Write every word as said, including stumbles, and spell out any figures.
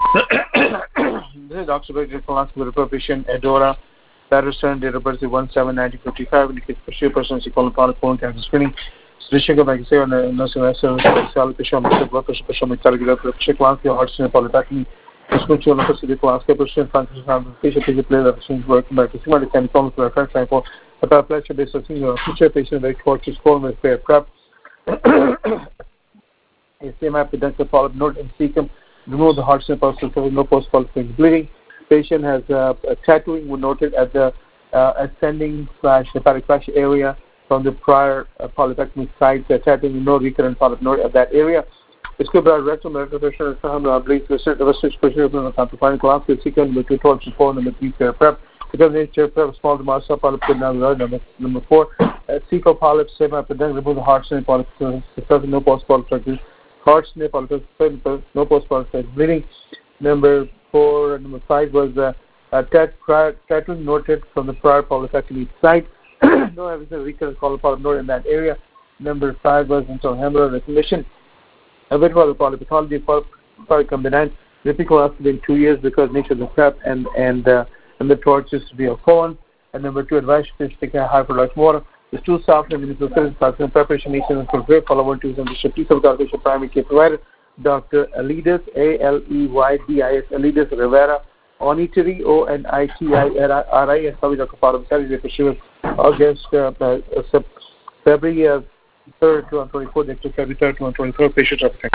This is Doctor Vijay Kalanski with a patient Edora, Patterson, date of birth one seven nineteen fifty-five, indicates for sure person is calling upon colon cancer screening. Srishanka Magazine on the nursing service, Sally Pisham, blood pressure, Pisham, Target, Kalanski, heart and polytechnic, Prescription, City Kalanski, patient, Francis, patient, patient, player, the patient, working by the Simon, can call for a first time for a paraplasia based on senior future patient, very cautious, colon with fair prep. A semi-pedunculated polyp node in cecum. Remove the heart snip also so no post-polyp bleeding. Patient has uh, a tattooing noted at the uh, ascending slash hepatic fascia area from the prior uh, polypectomy site. The tattooing no recurrent polyp node at that area. Escubra rectum rectal pressure and bleeds the restrict pressure of the confining collapse second number two torch four number three fair prep. Because nature prep small to master polyp number number four. Uh, cecal polyps semi-pedunculated. Remove the heart snip polyp no post-polyp heart snip polyp no post-polyp bleeding. Number four and number five was uh, a tat, prior, tattooing noted from the prior polypectomy site. No evidence of recurrent polyp node in that area. Number five was until hemorrhoid recognition. A bit about the polypathology for polycombinant. Typical has to be two years because nature of the prep and and uh, and the torch is to be a colon. And number two, advice is to take a hyperlight water. There's two soft and municipal services, preparation nation for great follow one two seven people calculation primary care provider. Doctor Alidis, A L E Y D I S, Alidis Rivera, Onitiri, O N I T I R I, and probably Doctor Param Sari, August, uh, uh, February uh, third, twenty twenty-four, February third, twenty twenty-four, patient of